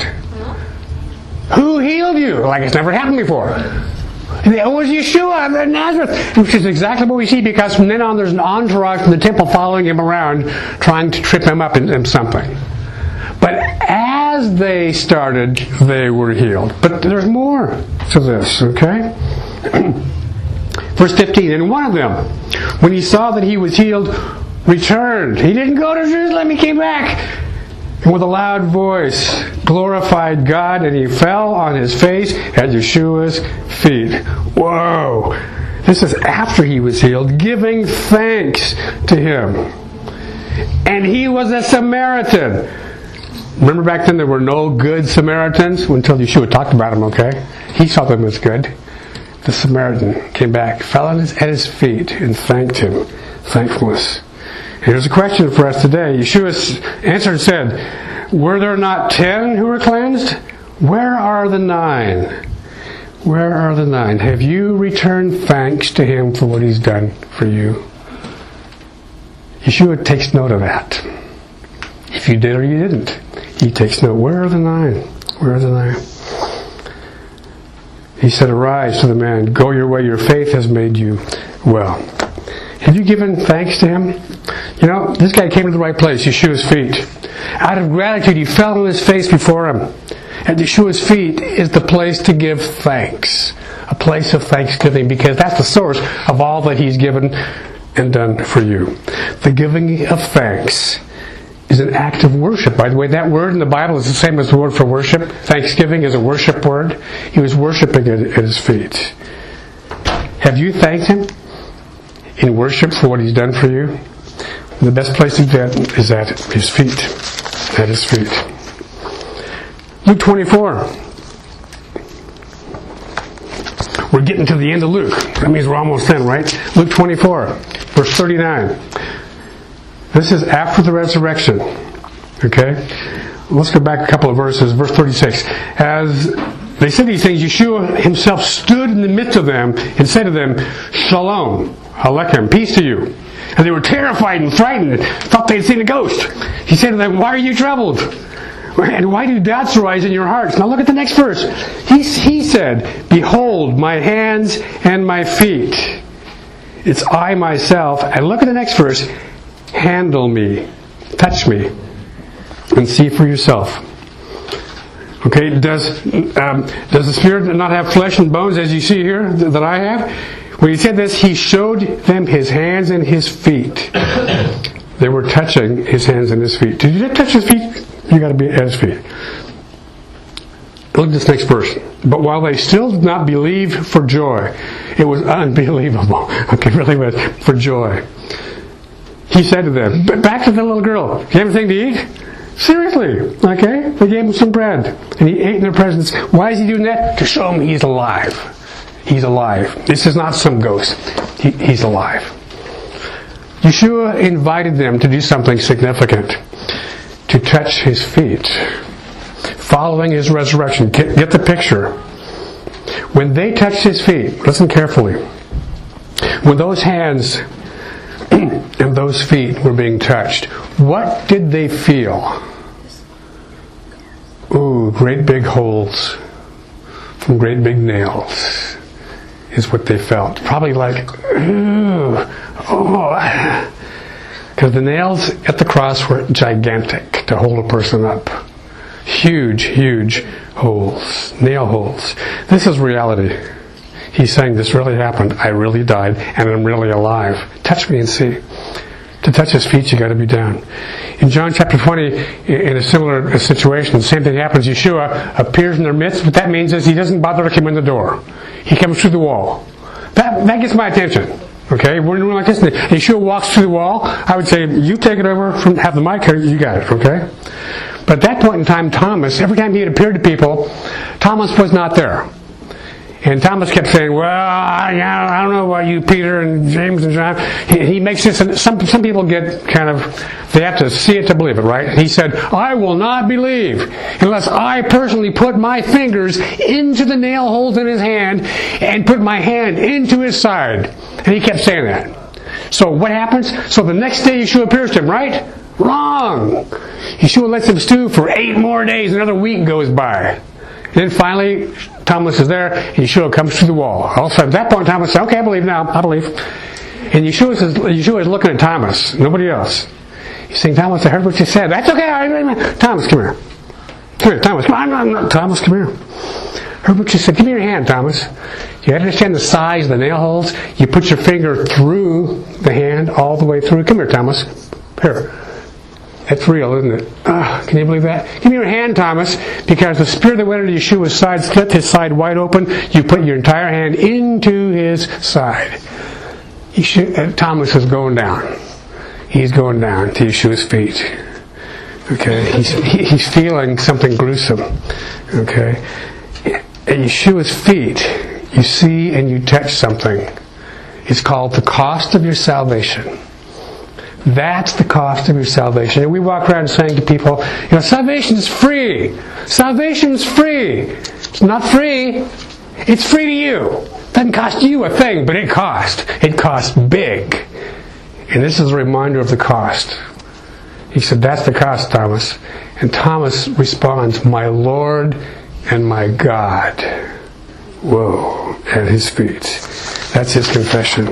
Who healed you? Like it's never happened before. And it was Yeshua of Nazareth, which is exactly what we see, because from then on there's an entourage from the temple following him around, trying to trip him up in something. But as they started, they were healed. But there's more to this, okay? Verse 15, and one of them, when he saw that he was healed, returned. He didn't go to Jerusalem, he came back. And with a loud voice, glorified God, and he fell on his face at Yeshua's feet. Whoa! This is after he was healed, giving thanks to him. And he was a Samaritan. Remember back then there were no good Samaritans until Yeshua talked about them, okay? He saw them as good. The Samaritan came back, fell at his feet, and thanked him. Thankfulness. Here's a question for us today. Yeshua answered and said, were there not 10 who were cleansed? Where are the 9? Where are the 9? Have you returned thanks to him for what he's done for you? Yeshua takes note of that. If you did or you didn't, he takes note. Where are the 9? Where are the 9? He said, arise to the man, go your way, your faith has made you well. Have you given thanks to him? This guy came to the right place, Yeshua's feet. Out of gratitude, he fell on his face before him. At Yeshua's feet is the place to give thanks. A place of thanksgiving, because that's the source of all that he's given and done for you. The giving of thanks is an act of worship. By the way, that word in the Bible is the same as the word for worship. Thanksgiving is a worship word. He was worshiping at his feet. Have you thanked him in worship for what he's done for you? The best place to get is at his feet. At his feet. Luke 24. We're getting to the end of Luke. That means we're almost done, right? Luke 24, verse 39. This is after the resurrection. Okay? Let's go back a couple of verses. Verse 36. As they said these things, Yeshua himself stood in the midst of them and said to them, Shalom, Aleichem, peace to you. And they were terrified and frightened, thought they'd seen a ghost. He said to them, why are you troubled? And why do doubts arise in your hearts? Now look at the next verse. He said, behold, my hands and my feet. It's I myself. And look at the next verse. Handle me. Touch me. And see for yourself. Okay, does the Spirit not have flesh and bones as you see here that I have? When he said this, he showed them his hands and his feet. They were touching his hands and his feet. Did you touch his feet? You got to be at his feet. Look at this next verse. But while they still did not believe for joy, it was unbelievable. Okay, really was for joy. He said to them, back to the little girl. Do you have anything to eat? Seriously, okay? They gave him some bread, and he ate in their presence. Why is he doing that? To show him he's alive. He's alive. This is not some ghost. He's alive. Yeshua invited them to do something significant. To touch his feet. Following his resurrection. Get the picture. When they touched his feet, listen carefully. When those hands and those feet were being touched, what did they feel? Ooh, great big holes from great big nails is what they felt. Probably like, ooh, oh. Because the nails at the cross were gigantic to hold a person up. Huge, huge holes. Nail holes. This is reality. He's saying this really happened. I really died and I'm really alive. Touch me and see. To touch his feet, you got to be down. In John chapter 20, in a similar situation, the same thing happens. Yeshua appears in their midst. What that means is he doesn't bother to come in the door. He comes through the wall. That gets my attention. Okay, we're like this. Yeshua walks through the wall. I would say, you take it over, have the mic here, you got it, okay? But at that point in time, Thomas, every time he had appeared to people, Thomas was not there. And Thomas kept saying, well, I don't know about you, Peter and James and John. He makes this, and some people get kind of, they have to see it to believe it, right? He said, I will not believe unless I personally put my fingers into the nail holes in his hand and put my hand into his side. And he kept saying that. So what happens? So the next day Yeshua appears to him, right? Wrong! Yeshua lets him stew for 8 more days. Another week goes by. And then finally, Thomas is there, and Yeshua comes through the wall. Also, at that point, Thomas says, okay, I believe now. I believe. And Yeshua is looking at Thomas, nobody else. He's saying, Thomas, I heard what you said. That's okay. Thomas, come here. Come here, Thomas. Come on. Thomas, come here. Heard what you said. Give me your hand, Thomas. You understand the size of the nail holes? You put your finger through the hand, all the way through. Come here, Thomas. Here. That's real, isn't it? Can you believe that? Give me your hand, Thomas, because the spirit that went into Yeshua's side split his side wide open. You put your entire hand into his side. Thomas is going down. He's going down to Yeshua's feet. Okay, he's feeling something gruesome. Okay, at Yeshua's feet, you see and you touch something. It's called the cost of your salvation. That's the cost of your salvation. And we walk around saying to people, salvation is free. Salvation is free. It's not free. It's free to you. It doesn't cost you a thing, but it costs. It costs big. And this is a reminder of the cost. He said, that's the cost, Thomas. And Thomas responds, my Lord and my God. Whoa, at his feet. That's his confession.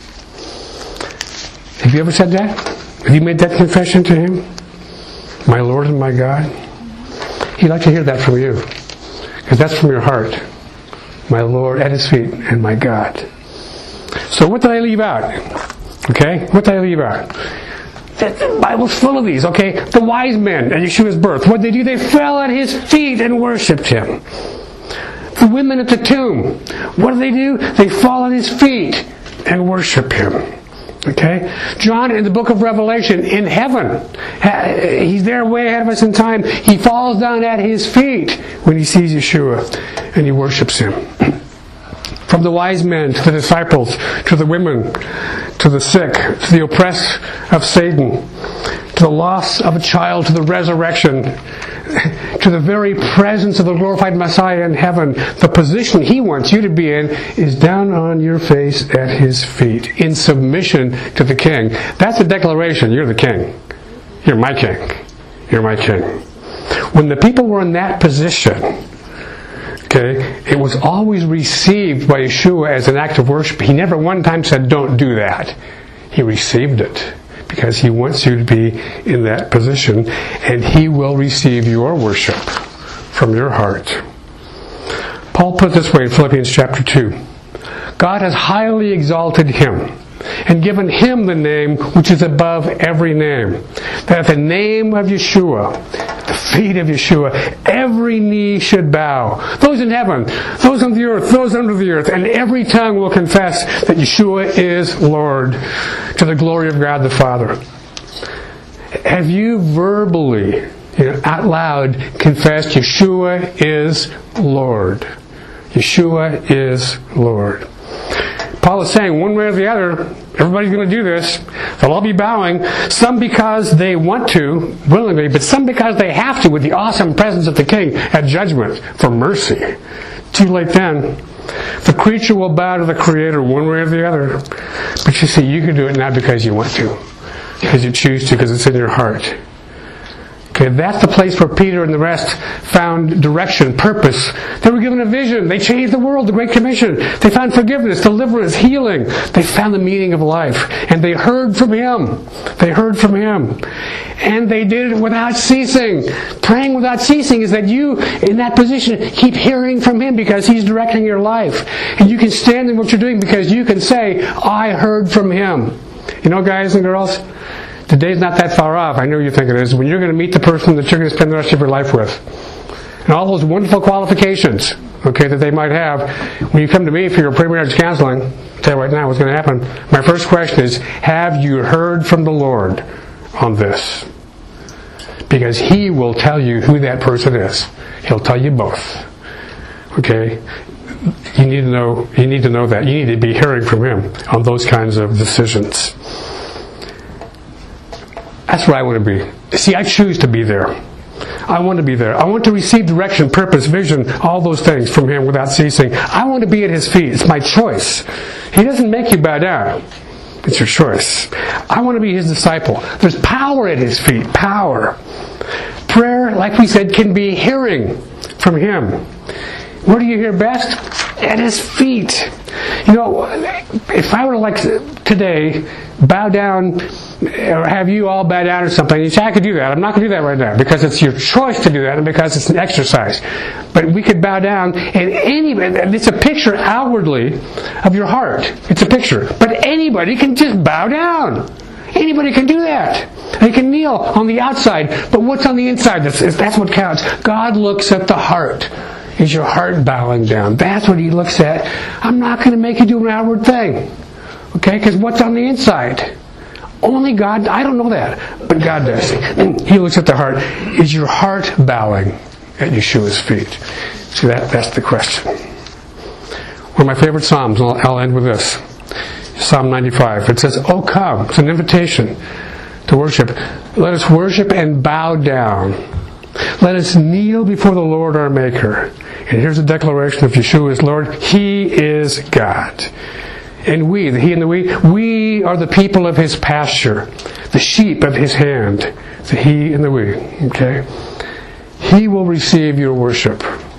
Have you ever said that? Have you made that confession to him? My Lord and my God? He'd like to hear that from you. Because that's from your heart. My Lord at his feet and my God. So what did I leave out? Okay? What did I leave out? The Bible's full of these, okay? The wise men at Yeshua's birth, what did they do? They fell at his feet and worshipped him. The women at the tomb, what do? They fall at his feet and worship him. Okay? John in the book of Revelation, in heaven, he's there way ahead of us in time. He falls down at his feet when he sees Yeshua and he worships him. From the wise men to the disciples, to the women, to the sick, to the oppressed of Satan, to the loss of a child, to the resurrection, to the very presence of the glorified Messiah in heaven. The position he wants you to be in is down on your face at his feet, in submission to the King. That's a declaration. You're the King. You're my King. You're my King. When the people were in that position, okay, it was always received by Yeshua as an act of worship. He never one time said, don't do that. He received it because he wants you to be in that position, and he will receive your worship from your heart. Paul put it this way in Philippians chapter 2. God has highly exalted him and given him the name which is above every name, that at the name of Yeshua, the feet of Yeshua, every knee should bow. Those in heaven, those on the earth, those under the earth, and every tongue will confess that Yeshua is Lord, to the glory of God the Father. Have you verbally, out loud confessed Yeshua is Lord? Yeshua is Lord. Paul is saying, one way or the other, everybody's going to do this. They'll all be bowing, some because they want to, willingly, but some because they have to, with the awesome presence of the King at judgment for mercy. Too late then. The creature will bow to the Creator one way or the other. But you see, you can do it not because you want to, because you choose to, because it's in your heart. Okay, that's the place where Peter and the rest found direction, purpose. They were given a vision. They changed the world, the Great Commission. They found forgiveness, deliverance, healing. They found the meaning of life. And they heard from Him. They heard from Him. And they did it without ceasing. Praying without ceasing is that you, in that position, keep hearing from Him because He's directing your life. And you can stand in what you're doing because you can say, I heard from Him. You know, guys and girls, the day's not that far off. I know you think it is. When you're going to meet the person that you're going to spend the rest of your life with. And all those wonderful qualifications, okay, that they might have. When you come to me for your pre-marriage counseling, I'll tell you right now what's going to happen. My first question is, have you heard from the Lord on this? Because He will tell you who that person is. He'll tell you both. Okay? You need to know that. You need to be hearing from Him on those kinds of decisions. That's where I want to be. See, I choose to be there. I want to be there. I want to receive direction, purpose, vision, all those things from Him without ceasing. I want to be at His feet. It's my choice. He doesn't make you bow down. It's your choice. I want to be His disciple. There's power at His feet. Power. Prayer, like we said, can be hearing from Him. Where do you hear best? At His feet. You know, if I were to, like today, bow down, or have you all bow down or something, you say, I could do that. I'm not going to do that right now because it's your choice to do that and because it's an exercise. But we could bow down, and it's a picture outwardly of your heart. It's a picture. But anybody can just bow down. Anybody can do that. They can kneel on the outside, but what's on the inside? That's what counts. God looks at the heart. Is your heart bowing down? That's what He looks at. I'm not going to make you do an outward thing. Okay? Because what's on the inside? Only God, I don't know that, but God does. He looks at the heart. Is your heart bowing at Yeshua's feet? See, that's the question. One of my favorite Psalms, and I'll end with this. Psalm 95. It says, "Oh come," it's an invitation to worship. "Let us worship and bow down. Let us kneel before the Lord our Maker." And here's a declaration of Yeshua is Lord. He is God. And we, the He and the we are the people of His pasture, the sheep of His hand. The He and the we. Okay? He will receive your worship.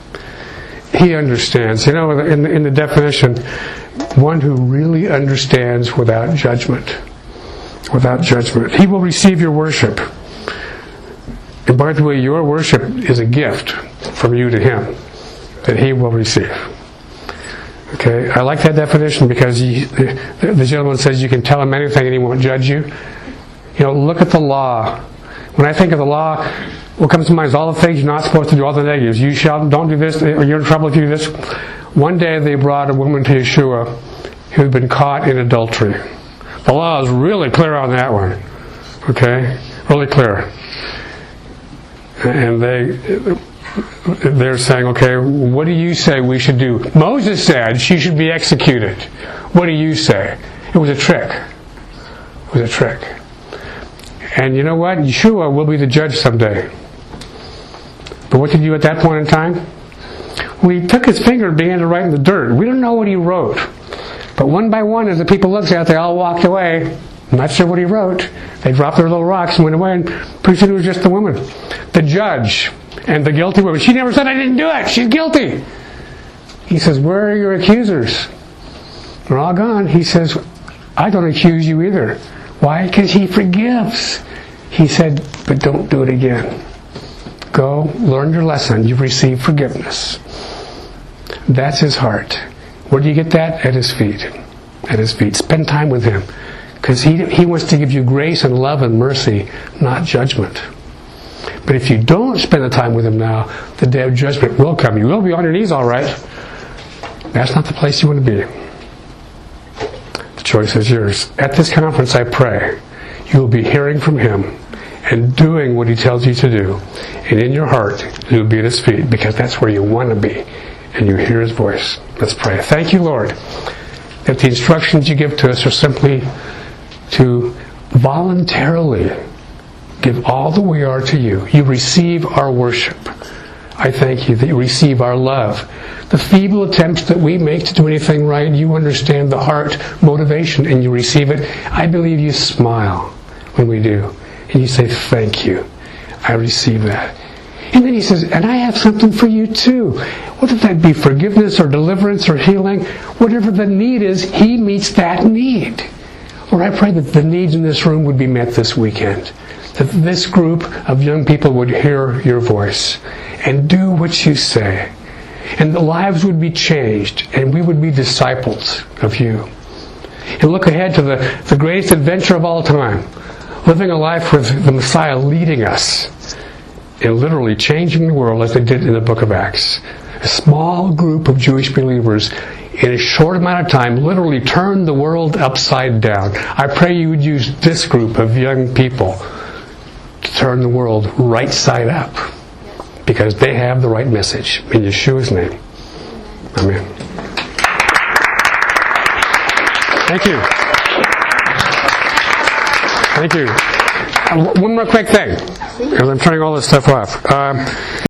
He understands. You know, in the definition, one who really understands without judgment. Without judgment. He will receive your worship. And by the way, your worship is a gift from you to Him that He will receive. Okay, I like that definition because the gentleman says you can tell Him anything and He won't judge you. You know, look at the law. When I think of the law, what comes to mind is all the things you're not supposed to do, all the negatives. Don't do this, or you're in trouble if you do this. One day they brought a woman to Yeshua who had been caught in adultery. The law is really clear on that one. Okay? Really clear. And they're saying, okay, what do you say we should do? Moses said she should be executed. What do you say? It was a trick. It was a trick. And you know what? Yeshua will be the judge someday. But what did you do at that point in time? Well, he took his finger and began to write in the dirt. We don't know what he wrote. But one by one, as the people looked at it, they all walked away. I'm not sure what he wrote. They dropped their little rocks and went away, and pretty soon it was just the woman. The judge and the guilty woman. She never said, I didn't do it. She's guilty. He says, where are your accusers? They're all gone. He says, I don't accuse you either. Why? Because he forgives. He said, but don't do it again. Go, learn your lesson. You've received forgiveness. That's his heart. Where do you get that? At his feet. At his feet. Spend time with him. Because he wants to give you grace and love and mercy, not judgment. But if you don't spend the time with him now, the day of judgment will come. You will be on your knees, all right. That's not the place you want to be. The choice is yours. At this conference, I pray you will be hearing from him and doing what he tells you to do. And in your heart, you'll be at his feet, because that's where you want to be. And you hear his voice. Let's pray. Thank you, Lord, that the instructions you give to us are simply to voluntarily give all that we are to you. You receive our worship. I thank you that you receive our love. The feeble attempts that we make to do anything right, you understand the heart motivation and you receive it. I believe you smile when we do. And you say, thank you. I receive that. And then he says, and I have something for you too. Whether that be forgiveness or deliverance or healing, whatever the need is, he meets that need. Lord, I pray that the needs in this room would be met this weekend. That this group of young people would hear your voice and do what you say. And the lives would be changed and we would be disciples of you. And look ahead to the greatest adventure of all time. Living a life with the Messiah leading us and literally changing the world as they did in the book of Acts. A small group of Jewish believers in a short amount of time literally turned the world upside down. I pray you would use this group of young people to turn the world right side up, because they have the right message. In Yeshua's name. Amen. Thank you. Thank you. One more quick thing, because I'm turning all this stuff off.